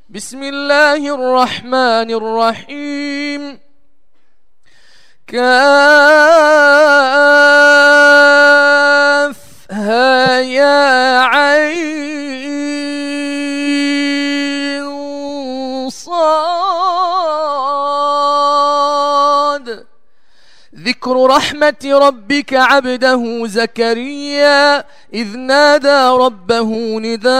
بسم الله الرحمن الرحيم. كافها يا عين صاد. ذكر رحمة ربك عبده زكريا إذ نادى ربه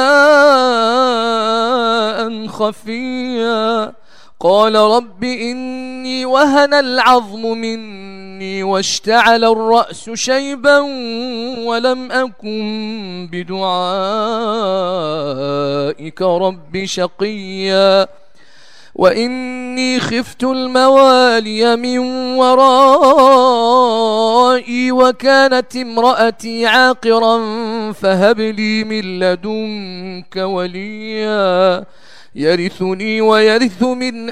نداء خفيا قال رب إني وهن العظم مني واشتعل الرأس شيبا ولم أكن بدعائك رب شقيا وإني خفت الموالي من ورائي وكانت امرأتي عاقرا فهب لي من لدنك وليا يرثني ويرث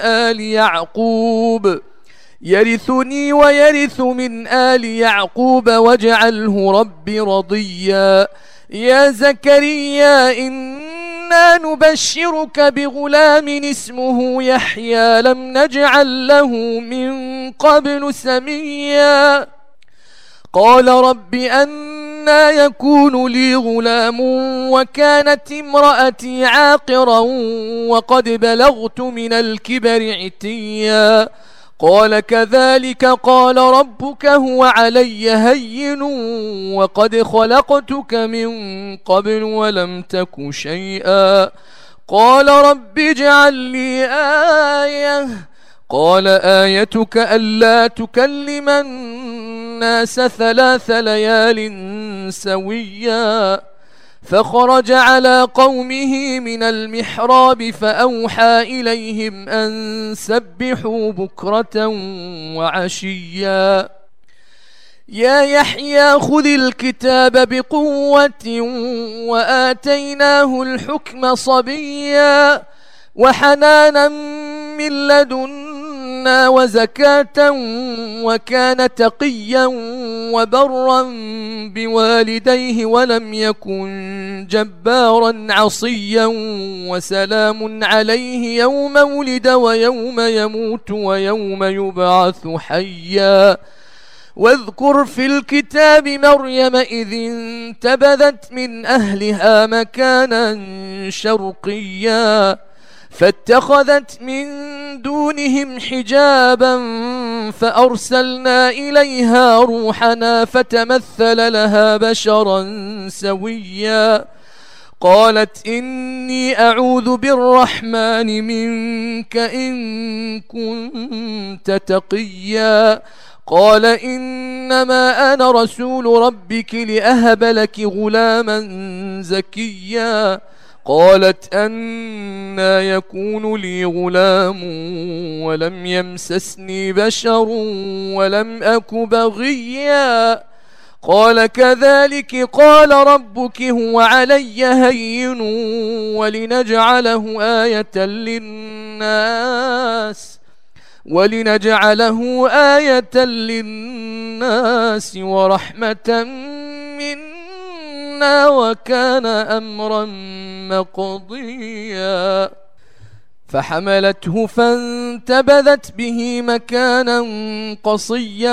من آل يعقوب واجعله ربي رضيا. يا زكريا إنا نبشرك بغلام اسمه يحيى لم نجعل له من قبل سميا قال رب أنى يكون لي غلام وكانت امرأتي عاقرا وقد بلغت من الكبر عتيا قال كذلك قال ربك هو علي هين وقد خلقتك من قبل ولم تك شيئا قال رب اجعل لي آية قال آيتك ألا تكلم الناس 3 ليال سويا فخرج على قومه من المحراب فأوحى إليهم أن سبحوا بكرة وعشيا. يا يحيى خذ الكتاب بقوة وآتيناه الحكم صبيا وحنانا من لدنا وزكاة وكان تقيا وبرا بوالديه ولم يكن جبارا عصيا وسلام عليه يوم ولد ويوم يموت ويوم يبعث حيا. واذكر في الكتاب مريم إذ انتبذت من أهلها مكانا شرقيا فاتخذت من دونهم حجابا فأرسلنا إليها روحنا فتمثل لها بشرا سويا قالت إني أعوذ بالرحمن منك إن كنت تقيا قال إنما أنا رسول ربك لأهب لك غلاما زكيا قالت أنى يكون لي غلام ولم يمسسني بشر ولم أك بغيا قال كذلك قال ربك هو علي هين ولنجعله آية للناس ورحمة منا وكان أمرا مقضيا. فحملته فانتبذت به مكانا قصيا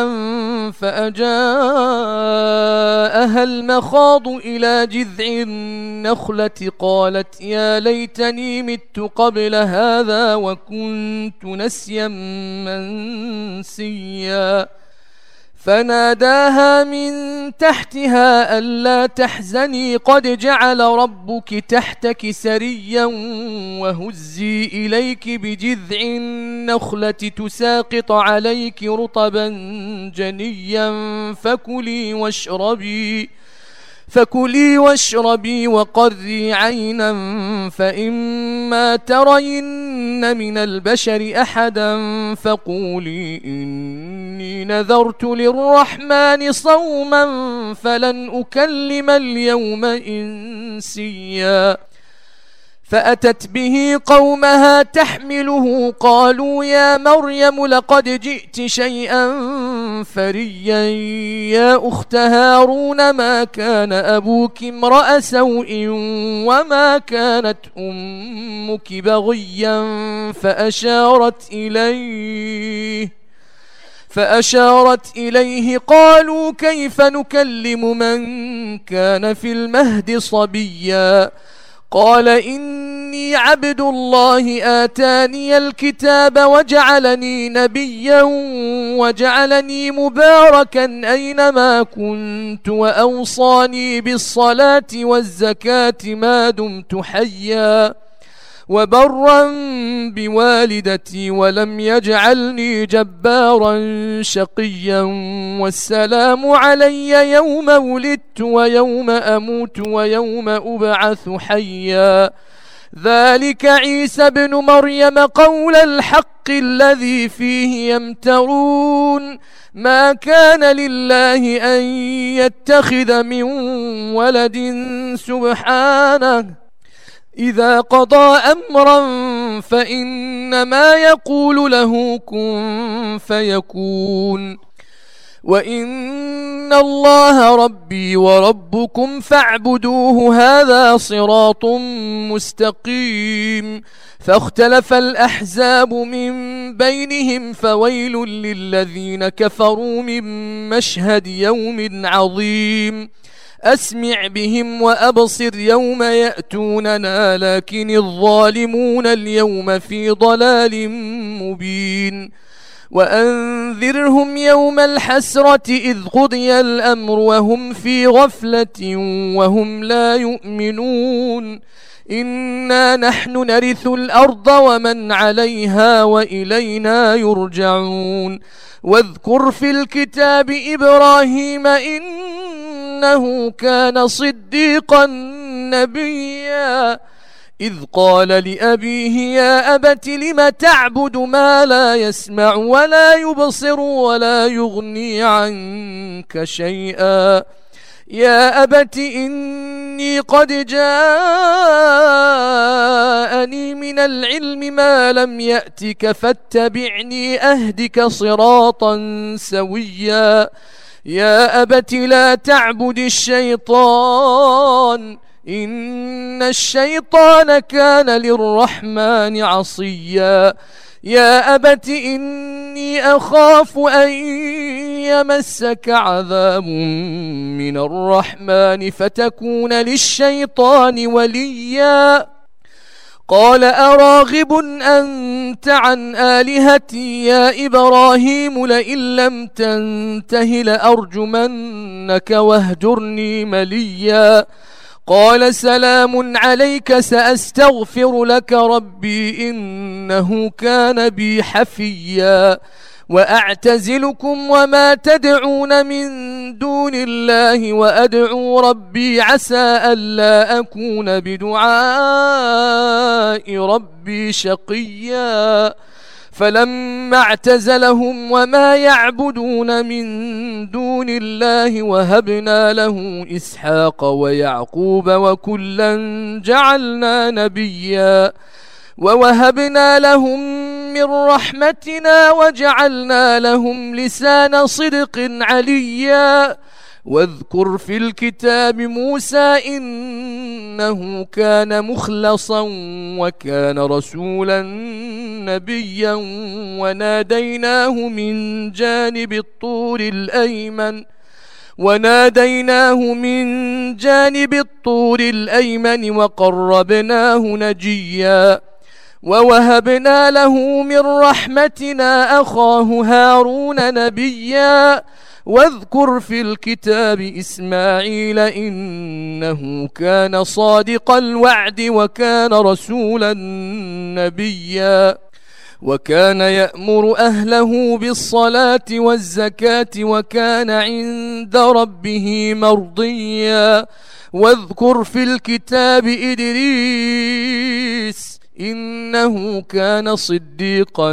فأجاءها المخاض إلى جذع النخلة قالت يا ليتني مت قبل هذا وكنت نسيا منسيا فناداها من تحتها ألا تحزني قد جعل ربك تحتك سريا وهزي إليك بجذع النخلة تساقط عليك رطبا جنيا فكلي واشربي وقري عينا فإما ترين من البشر أحدا فقولي إني نذرت للرحمن صوما فلن أكلم اليوم إنسيا فأتت به قومها تحمله قالوا يا مريم لقد جئت شيئا فريا يا أخت هارون ما كان أبوك امرأ سوء وما كانت أمك بغيا فأشارت إليه قالوا كيف نكلم من كان في المهد صبيا قال إني عبد الله آتاني الكتاب وجعلني نبيا وجعلني مباركا أينما كنت وأوصاني بالصلاة والزكاة ما دمت حيا وبرا بوالدتي ولم يجعلني جبارا شقيا والسلام علي يوم ولدت ويوم أموت ويوم أبعث حيا ذلك عيسى بن مريم قول الحق الذي فيه يمترون ما كان لله أن يتخذ من ولد سبحانه إذا قضى أمرا فإنما يقول له كن فيكون وإن الله ربي وربكم فاعبدوه هذا صراط مستقيم فاختلف الأحزاب من بينهم فويل للذين كفروا من مشهد يوم عظيم أسمع بهم وأبصر يوم يأتوننا لكن الظالمون اليوم في ضلال مبين وأنذرهم يوم الحسرة إذ قضي الأمر وهم في غفلة وهم لا يؤمنون إنا نحن نرث الأرض ومن عليها وإلينا يرجعون واذكر في الكتاب إبراهيم إنه كان صديقا نبيا إذ قال لأبيه يا أبت لم تعبد ما لا يسمع ولا يبصر ولا يغني عنك شيئا يا أبت إني قد جاءني من العلم ما لم يأتك فاتبعني أهدك صراطا سويا يا أبت لا تعبد الشيطان إن الشيطان كان للرحمن عصيا يا أبت إني أخاف أن يمسك عذاب من الرحمن فتكون للشيطان وليا قال أراغب أنت عن آلهتي يا إبراهيم لئن لم تنته لأرجمنك واهجرني مليا قال سلام عليك سأستغفر لك ربي إنه كان بي حفيا وأعتزلكم وما تدعون من دون الله وأدعو ربي عسى ألا أكون بدعاء ربي شقيا فلما اعتزلهم وما يعبدون من دون الله وهبنا له إسحاق ويعقوب وكلا جعلنا نبيا ووهبنا لهم من رحمتنا وجعلنا لهم لسان صدق عليا واذكر في الكتاب موسى إنه كان مخلصا وكان رسولا نبيا وناديناه من جانب الطور الأيمن وقربناه نجيا ووهبنا له من رحمتنا أخاه هارون نبيا واذكر في الكتاب إسماعيل إنه كان صادق الوعد وكان رسولا نبيا وكان يأمر أهله بالصلاة والزكاة وكان عند ربه مرضيا واذكر في الكتاب إدريس إنه كان صديقا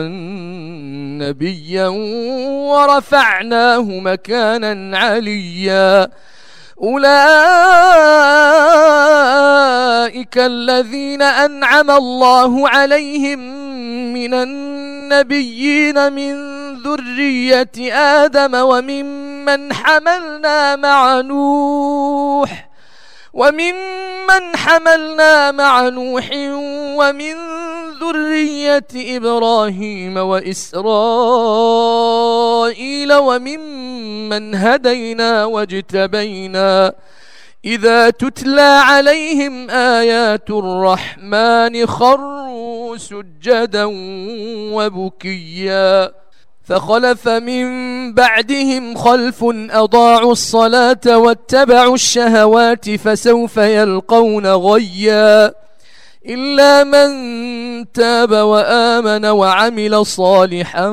نبيا ورفعناه مكانا عليا أولئك الذين أنعم الله عليهم من النبيين من ذرية آدم ومن حملنا مع نوح ومن ذرية إبراهيم وإسرائيل وممن هدينا واجتبينا إذا تتلى عليهم آيات الرحمن خروا سجدا وبكيا فخلف من بعدهم خلف أضاعوا الصلاة واتبعوا الشهوات فسوف يلقون غيا إلا من تاب وآمن وعمل صالحا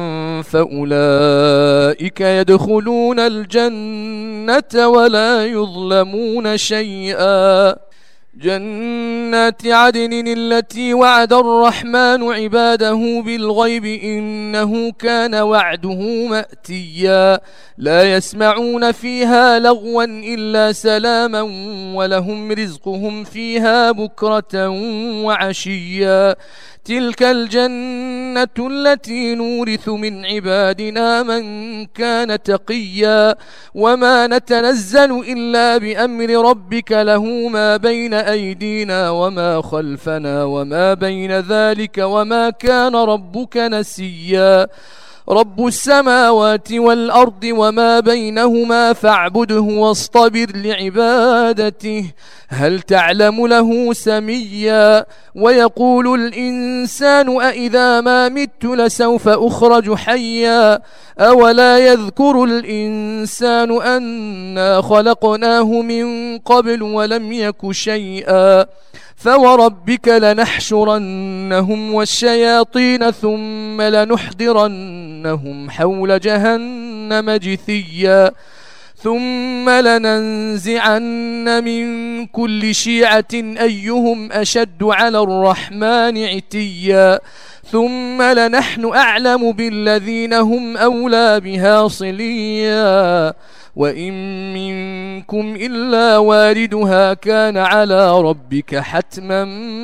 فأولئك يدخلون الجنة ولا يظلمون شيئا جنات عدن التي وعد الرحمن عباده بالغيب إنه كان وعده مأتيا لا يسمعون فيها لغوا إلا سلاما ولهم رزقهم فيها بكرة وعشيا تلك الجنة التي نورث من عبادنا من كان تقيا وما نتنزل إلا بأمر ربك له ما بين أيدينا وما خلفنا وما بين ذلك وما كان ربك نسيا رب السماوات والأرض وما بينهما فاعبده واصطبر لعبادته هل تعلم له سميا ويقول الإنسان أإذا ما مت لسوف أخرج حيا أولا يذكر الإنسان أنا خلقناه من قبل ولم يك شيئا فوربك لنحشرنهم والشياطين ثم لنحضرنهم حول جهنم جثيا ثم لننزعن من كل شيعة أيهم أشد على الرحمن عتيا ثم لنحن أعلم بالذين هم أولى بها صليا وإن منكم إلا واردها كان على ربك حتما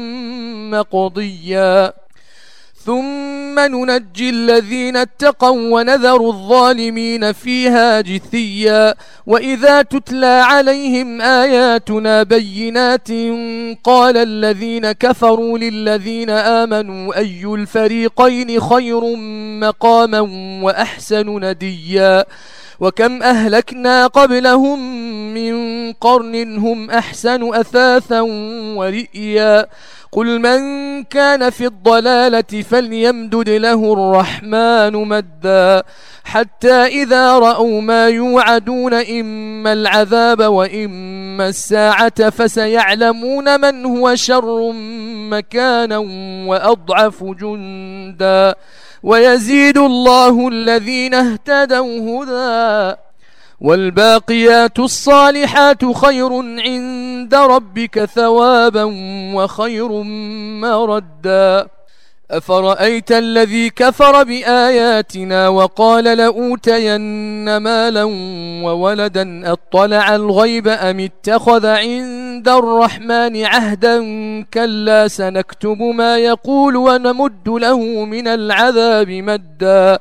مقضيا ثم ننجي الذين اتقوا ونذر الظالمين فيها جثيا وإذا تتلى عليهم آياتنا بينات قال الذين كفروا للذين آمنوا أي الفريقين خير مقاما وأحسن نديا وكم أهلكنا قبلهم من قرن هم أحسن أثاثا ورئيا قل من كان في الضلالة فليمدد له الرحمن مدا حتى إذا رأوا ما يوعدون إما العذاب وإما الساعة فسيعلمون من هو شر مكانا وأضعف جندا ويزيد الله الذين اهتدوا هدى والباقيات الصالحات خير عند ربك ثوابا وخير مردا أفرأيت الذي كفر بآياتنا وقال لأوتين مالا وولدا أطلع الغيب أم اتخذ عند الرحمن عهدا كلا سنكتب ما يقول ونمد له من العذاب مدا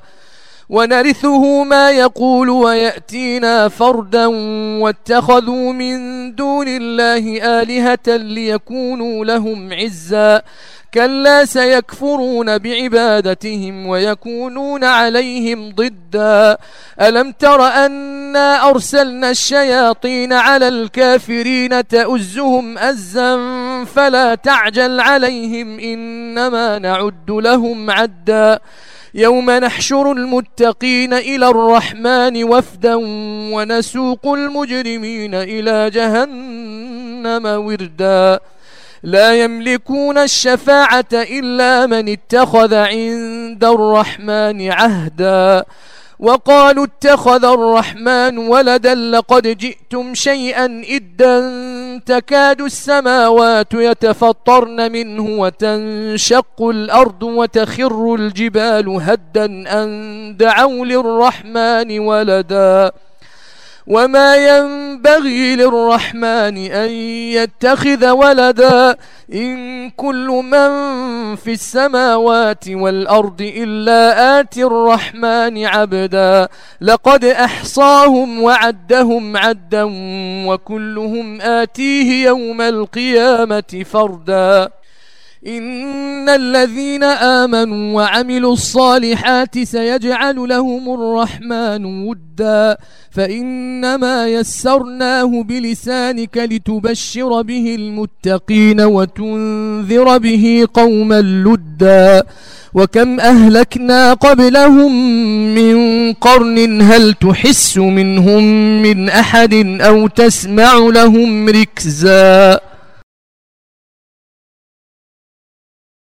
ونرثه ما يقول ويأتينا فردا واتخذوا من دون الله آلهة ليكونوا لهم عزا كلا سيكفرون بعبادتهم ويكونون عليهم ضدا ألم تر أنا أرسلنا الشياطين على الكافرين تؤزهم أزا فلا تعجل عليهم إنما نعد لهم عدا يوم نحشر المتقين إلى الرحمن وفدا ونسوق المجرمين إلى جهنم وردا لا يملكون الشفاعة إلا من اتخذ عند الرحمن عهدا وقالوا اتخذ الرحمن ولدا لقد جئتم شيئا إدا تكاد السماوات يتفطرن منه وتنشق الأرض وتخر الجبال هدا أن دعوا للرحمن ولدا وما ينبغي للرحمن أن يتخذ ولدا إن كل من في السماوات والأرض إلا آتي الرحمن عبدا لقد أحصاهم وعدهم عدا وكلهم آتيه يوم القيامة فردا إن الذين آمنوا وعملوا الصالحات سيجعل لهم الرحمن ودا فإنما يسرناه بلسانك لتبشر به المتقين وتنذر به قوما لدا وكم أهلكنا قبلهم من قرن هل تحس منهم من أحد أو تسمع لهم ركزا